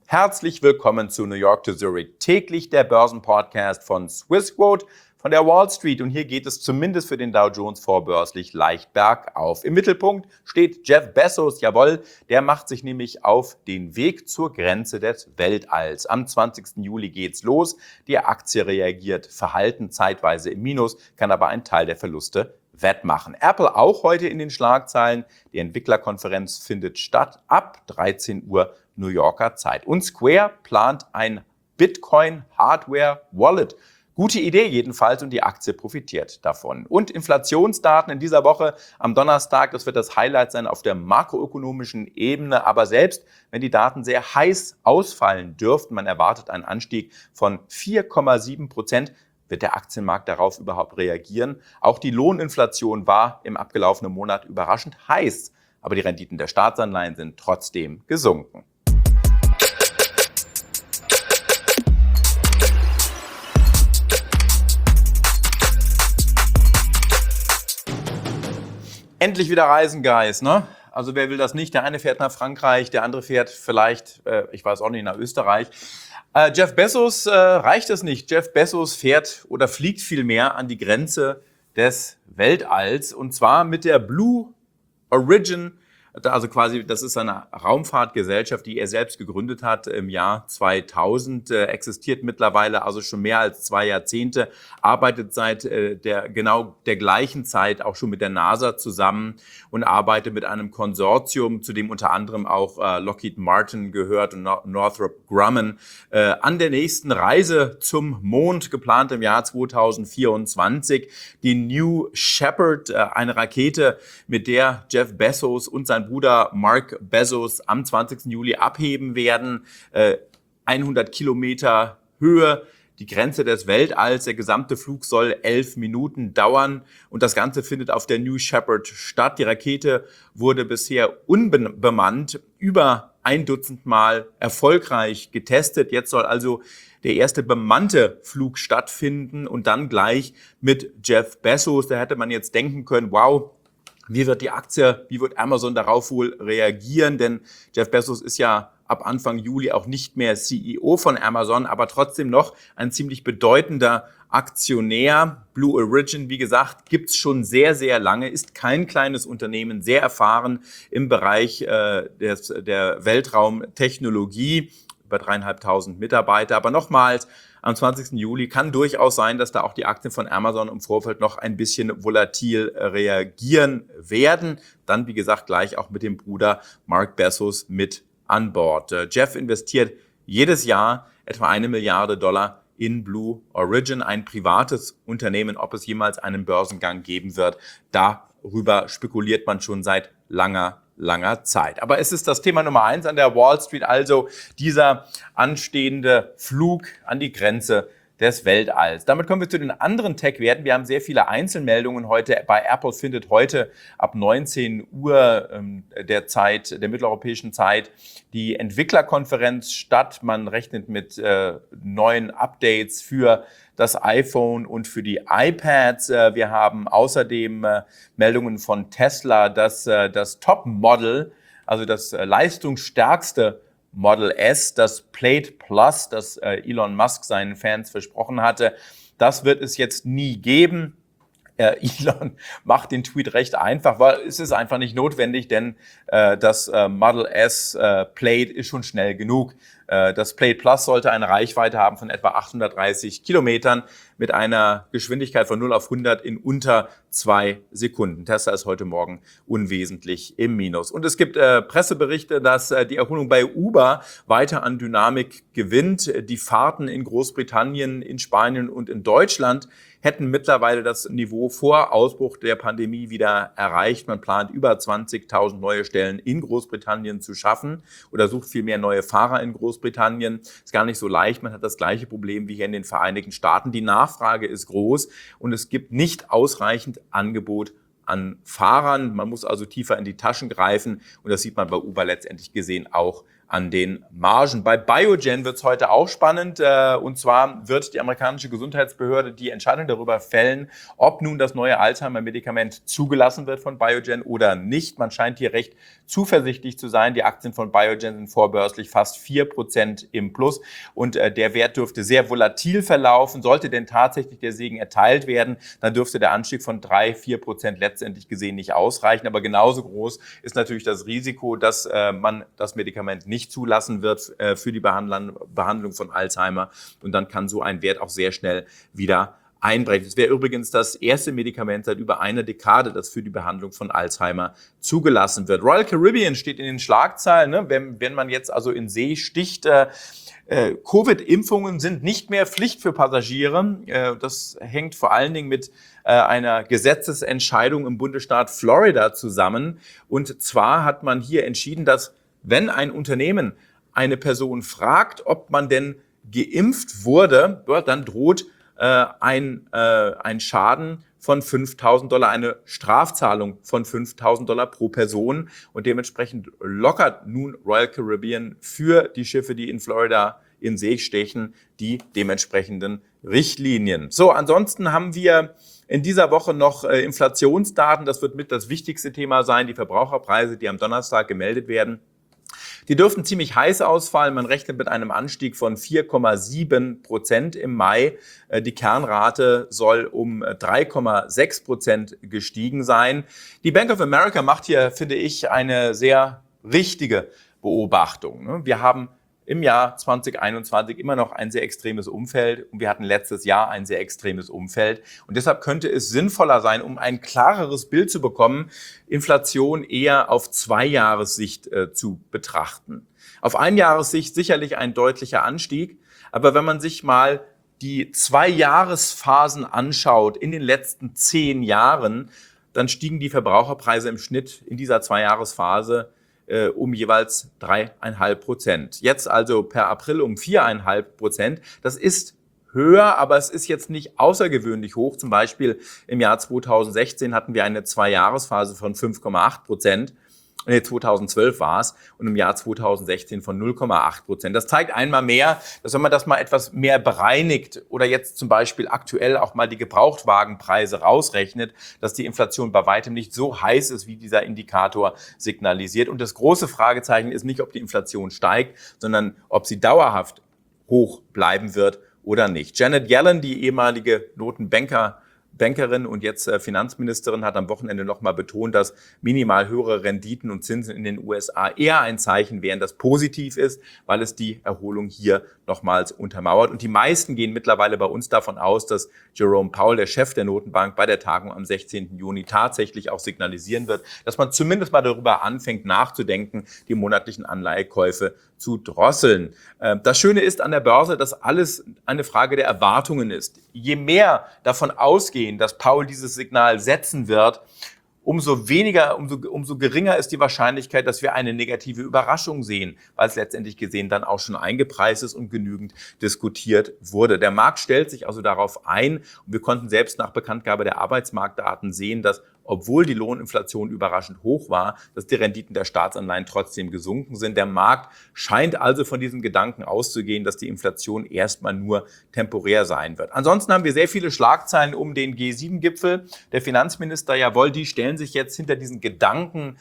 Herzlich willkommen zu New York to Zurich, täglich der Börsenpodcast von Swissquote von der Wall Street. Und hier geht es zumindest für den Dow Jones vorbörslich leicht bergauf. Im Mittelpunkt steht Jeff Bezos, jawohl, der macht sich nämlich auf den Weg zur Grenze des Weltalls. Am 20. Juli geht's los. Die Aktie reagiert verhalten, zeitweise im Minus, kann aber einen Teil der Verluste wettmachen. Apple auch heute in den Schlagzeilen. Die Entwicklerkonferenz findet statt ab 13 Uhr New Yorker Zeit. Und Square plant ein Bitcoin-Hardware-Wallet. Gute Idee jedenfalls und die Aktie profitiert davon. Und Inflationsdaten in dieser Woche am Donnerstag, das wird das Highlight sein auf der makroökonomischen Ebene. Aber selbst wenn die Daten sehr heiß ausfallen dürften, man erwartet einen Anstieg von 4,7%, wird der Aktienmarkt darauf überhaupt reagieren? Auch die Lohninflation war im abgelaufenen Monat überraschend heiß, aber die Renditen der Staatsanleihen sind trotzdem gesunken. Endlich wieder reisen, Guys, ne? Also wer will das nicht? Der eine fährt nach Frankreich, der andere fährt vielleicht, ich weiß auch nicht, nach Österreich. Jeff Bezos reicht es nicht. Jeff Bezos fährt oder fliegt vielmehr an die Grenze des Weltalls und zwar mit der Blue Origin. Also quasi, das ist eine Raumfahrtgesellschaft, die er selbst gegründet hat im Jahr 2000, existiert mittlerweile also schon mehr als 2 Jahrzehnte, arbeitet seit der gleichen Zeit auch schon mit der NASA zusammen und arbeitet mit einem Konsortium, zu dem unter anderem auch Lockheed Martin gehört und Northrop Grumman, an der nächsten Reise zum Mond, geplant im Jahr 2024. Die New Shepard, eine Rakete, mit der Jeff Bezos und sein Bruder Mark Bezos am 20. Juli abheben werden. 100 Kilometer Höhe, die Grenze des Weltalls. Der gesamte Flug soll 11 Minuten dauern und das Ganze findet auf der New Shepard statt. Die Rakete wurde bisher unbemannt über 1 Dutzend Mal erfolgreich getestet. Jetzt soll also der erste bemannte Flug stattfinden und dann gleich mit Jeff Bezos. Da hätte man jetzt denken können, wow, wie wird Amazon darauf wohl reagieren? Denn Jeff Bezos ist ja ab Anfang Juli auch nicht mehr CEO von Amazon, aber trotzdem noch ein ziemlich bedeutender Aktionär. Blue Origin, wie gesagt, gibt's schon sehr, sehr lange, ist kein kleines Unternehmen, sehr erfahren im Bereich der Weltraumtechnologie, über 3.500 Mitarbeiter. Aber nochmals, am 20. Juli kann durchaus sein, dass da auch die Aktien von Amazon im Vorfeld noch ein bisschen volatil reagieren werden. Dann, wie gesagt, gleich auch mit dem Bruder Mark Bezos mit an Bord. Jeff investiert jedes Jahr etwa $1 Milliarde in Blue Origin, ein privates Unternehmen. Ob es jemals einen Börsengang geben wird, darüber spekuliert man schon seit langer Zeit. Aber es ist das Thema Nummer 1 an der Wall Street, also dieser anstehende Flug an die Grenze des Weltalls. Damit kommen wir zu den anderen Tech-Werten. Wir haben sehr viele Einzelmeldungen heute. Bei Apple findet heute ab 19 Uhr der mitteleuropäischen Zeit die Entwicklerkonferenz statt. Man rechnet mit neuen Updates für das iPhone und für die iPads. Wir haben außerdem Meldungen von Tesla, dass das Top-Model, also das leistungsstärkste Model S, das Plate Plus, das Elon Musk seinen Fans versprochen hatte, das wird es jetzt nie geben. Elon macht den Tweet recht einfach, weil es ist einfach nicht notwendig, denn das Model S Plate ist schon schnell genug. Das Plate Plus sollte eine Reichweite haben von etwa 830 Kilometern mit einer Geschwindigkeit von 0 auf 100 in unter 2 Sekunden. Tesla ist heute Morgen unwesentlich im Minus. Und es gibt Presseberichte, dass die Erholung bei Uber weiter an Dynamik gewinnt. Die Fahrten in Großbritannien, in Spanien und in Deutschland hätten mittlerweile das Niveau vor Ausbruch der Pandemie wieder erreicht. Man plant über 20.000 neue Stellen in Großbritannien zu schaffen oder sucht vielmehr neue Fahrer in Großbritannien. Ist gar nicht so leicht. Man hat das gleiche Problem wie hier in den Vereinigten Staaten. Die Nachfrage ist groß und es gibt nicht ausreichend Angebot an Fahrern. Man muss also tiefer in die Taschen greifen und das sieht man bei Uber letztendlich gesehen auch an den Margen. Bei Biogen wird es heute auch spannend, und zwar wird die amerikanische Gesundheitsbehörde die Entscheidung darüber fällen, ob nun das neue Alzheimer-Medikament zugelassen wird von Biogen oder nicht. Man scheint hier recht zuversichtlich zu sein. Die Aktien von Biogen sind vorbörslich fast 4% im Plus und der Wert dürfte sehr volatil verlaufen. Sollte denn tatsächlich der Segen erteilt werden, dann dürfte der Anstieg von 3-4% letztendlich gesehen nicht ausreichen. Aber genauso groß ist natürlich das Risiko, dass man das Medikament nicht zulassen wird für die Behandlung von Alzheimer. Und dann kann so ein Wert auch sehr schnell wieder einbrechen. Es wäre übrigens das erste Medikament seit über einer Dekade, das für die Behandlung von Alzheimer zugelassen wird. Royal Caribbean steht in den Schlagzeilen, ne? Wenn man jetzt also in See sticht, Covid-Impfungen sind nicht mehr Pflicht für Passagiere. Das hängt vor allen Dingen mit einer Gesetzesentscheidung im Bundesstaat Florida zusammen. Und zwar hat man hier entschieden, dass wenn ein Unternehmen eine Person fragt, ob man denn geimpft wurde, dann droht ein Schaden von $5.000, eine Strafzahlung von $5.000 pro Person. Und dementsprechend lockert nun Royal Caribbean für die Schiffe, die in Florida in See stechen, die dementsprechenden Richtlinien. So, ansonsten haben wir in dieser Woche noch Inflationsdaten. Das wird mit das wichtigste Thema sein. Die Verbraucherpreise, die am Donnerstag gemeldet werden. Die dürften ziemlich heiß ausfallen. Man rechnet mit einem Anstieg von 4,7% im Mai. Die Kernrate soll um 3,6% gestiegen sein. Die Bank of America macht hier, finde ich, eine sehr richtige Beobachtung. Wir haben im Jahr 2021 immer noch ein sehr extremes Umfeld und wir hatten letztes Jahr ein sehr extremes Umfeld. Und deshalb könnte es sinnvoller sein, um ein klareres Bild zu bekommen, Inflation eher auf 2-Jahressicht zu betrachten. Auf 1-Jahressicht sicherlich ein deutlicher Anstieg, aber wenn man sich mal die 2-Jahresphasen anschaut in den letzten 10 Jahren, dann stiegen die Verbraucherpreise im Schnitt in dieser 2-Jahresphase um jeweils 3,5%. Jetzt also per April um 4,5%. Das ist höher, aber es ist jetzt nicht außergewöhnlich hoch. Zum Beispiel im Jahr 2016 hatten wir eine 2-Jahresphase von 5,8%. 2012 war es und im Jahr 2016 von 0,8%. Das zeigt einmal mehr, dass wenn man das mal etwas mehr bereinigt oder jetzt zum Beispiel aktuell auch mal die Gebrauchtwagenpreise rausrechnet, dass die Inflation bei weitem nicht so heiß ist, wie dieser Indikator signalisiert. Und das große Fragezeichen ist nicht, ob die Inflation steigt, sondern ob sie dauerhaft hoch bleiben wird oder nicht. Janet Yellen, die ehemalige Bankerin und jetzt Finanzministerin, hat am Wochenende nochmal betont, dass minimal höhere Renditen und Zinsen in den USA eher ein Zeichen wären, das positiv ist, weil es die Erholung hier nochmals untermauert. Und die meisten gehen mittlerweile bei uns davon aus, dass Jerome Powell, der Chef der Notenbank, bei der Tagung am 16. Juni tatsächlich auch signalisieren wird, dass man zumindest mal darüber anfängt nachzudenken, die monatlichen Anleihekäufe zu drosseln. Das Schöne ist an der Börse, dass alles eine Frage der Erwartungen ist. Je mehr davon ausgehen, dass Powell dieses Signal setzen wird, umso geringer ist die Wahrscheinlichkeit, dass wir eine negative Überraschung sehen, weil es letztendlich gesehen dann auch schon eingepreist ist und genügend diskutiert wurde. Der Markt stellt sich also darauf ein und wir konnten selbst nach Bekanntgabe der Arbeitsmarktdaten sehen, dass obwohl die Lohninflation überraschend hoch war, dass die Renditen der Staatsanleihen trotzdem gesunken sind. Der Markt scheint also von diesem Gedanken auszugehen, dass die Inflation erstmal nur temporär sein wird. Ansonsten haben wir sehr viele Schlagzeilen um den G7-Gipfel. Der Finanzminister, jawohl, die stellen sich jetzt hinter diesen Gedanken,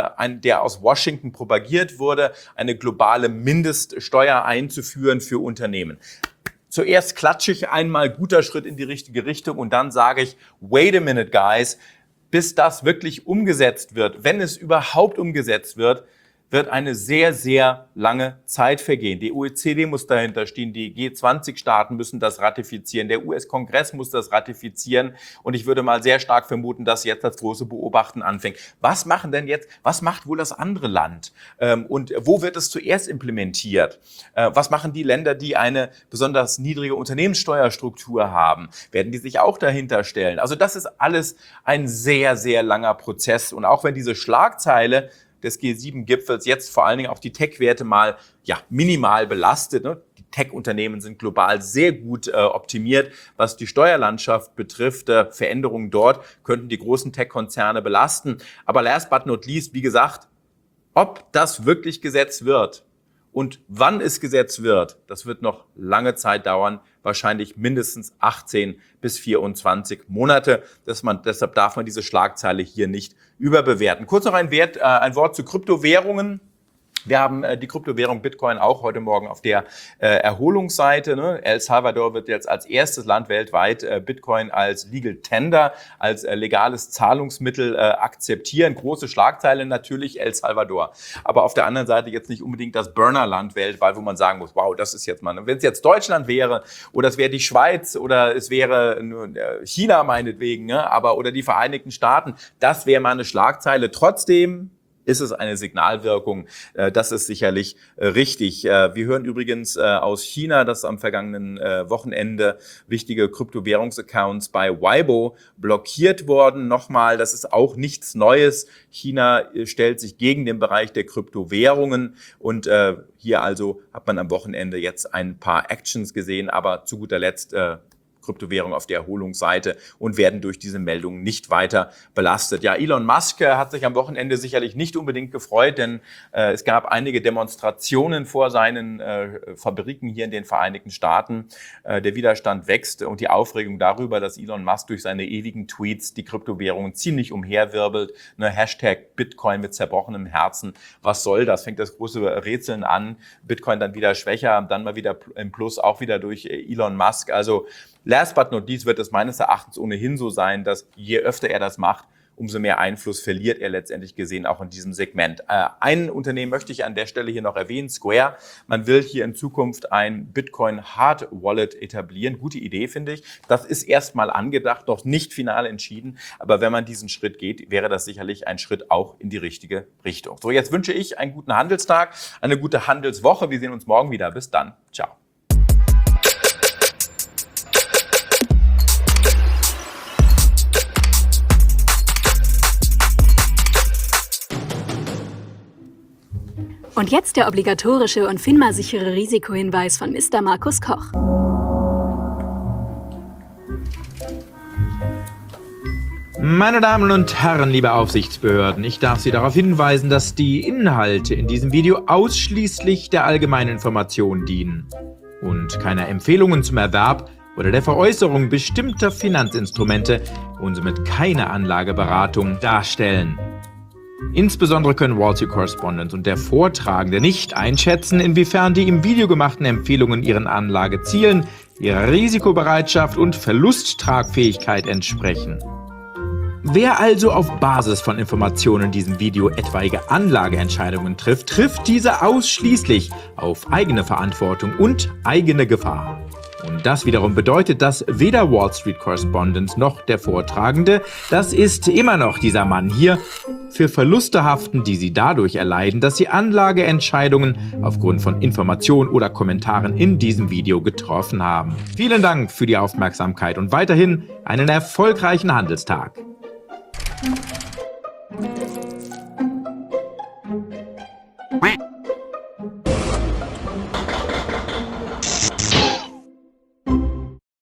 der aus Washington propagiert wurde, eine globale Mindeststeuer einzuführen für Unternehmen. Zuerst klatsche ich einmal, guter Schritt in die richtige Richtung und dann sage ich, wait a minute, guys, bis das wirklich umgesetzt wird, wenn es überhaupt umgesetzt wird, wird eine sehr, sehr lange Zeit vergehen. Die OECD muss dahinter stehen, die G20-Staaten müssen das ratifizieren, der US-Kongress muss das ratifizieren und ich würde mal sehr stark vermuten, dass jetzt das große Beobachten anfängt. Was machen denn jetzt, was macht wohl das andere Land und wo wird es zuerst implementiert? Was machen die Länder, die eine besonders niedrige Unternehmenssteuerstruktur haben? Werden die sich auch dahinter stellen? Also das ist alles ein sehr, sehr langer Prozess und auch wenn diese Schlagzeile des G7-Gipfels jetzt vor allen Dingen auch die Tech-Werte mal minimal belastet. Ne? Die Tech-Unternehmen sind global sehr gut optimiert. Was die Steuerlandschaft betrifft, Veränderungen dort könnten die großen Tech-Konzerne belasten. Aber last but not least, wie gesagt, ob das wirklich gesetzt wird, Und wann es gesetzt wird, das wird noch lange Zeit dauern, wahrscheinlich mindestens 18 bis 24 Monate. Deshalb darf man diese Schlagzeile hier nicht überbewerten. Kurz noch ein Wort zu Kryptowährungen. Wir haben die Kryptowährung Bitcoin auch heute Morgen auf der Erholungsseite. Ne? El Salvador wird jetzt als erstes Land weltweit Bitcoin als Legal Tender, als legales Zahlungsmittel akzeptieren. Große Schlagzeile natürlich, El Salvador. Aber auf der anderen Seite jetzt nicht unbedingt das Burnerland weltweit, wo man sagen muss, wow, das ist jetzt mal, wenn es jetzt Deutschland wäre oder es wäre die Schweiz oder es wäre China meinetwegen, ne? Oder die Vereinigten Staaten, das wäre mal eine Schlagzeile. Trotzdem ist es eine Signalwirkung. Das ist sicherlich richtig. Wir hören übrigens aus China, dass am vergangenen Wochenende wichtige Kryptowährungsaccounts bei Weibo blockiert wurden. Nochmal, das ist auch nichts Neues. China stellt sich gegen den Bereich der Kryptowährungen und hier also hat man am Wochenende jetzt ein paar Actions gesehen, aber zu guter Letzt Kryptowährung auf der Erholungsseite und werden durch diese Meldungen nicht weiter belastet. Ja, Elon Musk hat sich am Wochenende sicherlich nicht unbedingt gefreut, denn es gab einige Demonstrationen vor seinen Fabriken hier in den Vereinigten Staaten. Der Widerstand wächst und die Aufregung darüber, dass Elon Musk durch seine ewigen Tweets die Kryptowährungen ziemlich umherwirbelt. Hashtag Bitcoin mit zerbrochenem Herzen. Was soll das? Fängt das große Rätseln an. Bitcoin dann wieder schwächer, dann mal wieder im Plus, auch wieder durch Elon Musk. Also last but not least wird es meines Erachtens ohnehin so sein, dass je öfter er das macht, umso mehr Einfluss verliert er letztendlich gesehen auch in diesem Segment. Ein Unternehmen möchte ich an der Stelle hier noch erwähnen, Square. Man will hier in Zukunft ein Bitcoin Hard Wallet etablieren. Gute Idee, finde ich. Das ist erstmal angedacht, noch nicht final entschieden. Aber wenn man diesen Schritt geht, wäre das sicherlich ein Schritt auch in die richtige Richtung. So, jetzt wünsche ich einen guten Handelstag, eine gute Handelswoche. Wir sehen uns morgen wieder. Bis dann. Ciao. Und jetzt der obligatorische und FINMA-sichere Risikohinweis von Mr. Markus Koch. Meine Damen und Herren, liebe Aufsichtsbehörden, ich darf Sie darauf hinweisen, dass die Inhalte in diesem Video ausschließlich der allgemeinen Information dienen und keine Empfehlungen zum Erwerb oder der Veräußerung bestimmter Finanzinstrumente und somit keine Anlageberatung darstellen. Insbesondere können Wall Street Correspondent und der Vortragende nicht einschätzen, inwiefern die im Video gemachten Empfehlungen ihren Anlagezielen, ihrer Risikobereitschaft und Verlusttragfähigkeit entsprechen. Wer also auf Basis von Informationen in diesem Video etwaige Anlageentscheidungen trifft, trifft diese ausschließlich auf eigene Verantwortung und eigene Gefahr. Und das wiederum bedeutet, dass weder Wall Street Correspondent noch der Vortragende, das ist immer noch dieser Mann hier, für Verluste haften, die sie dadurch erleiden, dass sie Anlageentscheidungen aufgrund von Informationen oder Kommentaren in diesem Video getroffen haben. Vielen Dank für die Aufmerksamkeit und weiterhin einen erfolgreichen Handelstag.